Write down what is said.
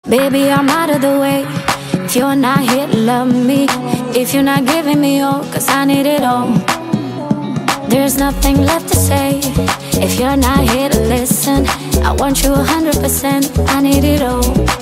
Baby, I'm out of the way. If you're not here to love me, if you're not giving me all, cause I need it all. There's nothing left to say. If you're not here to listen, I want you 100%, I need it all.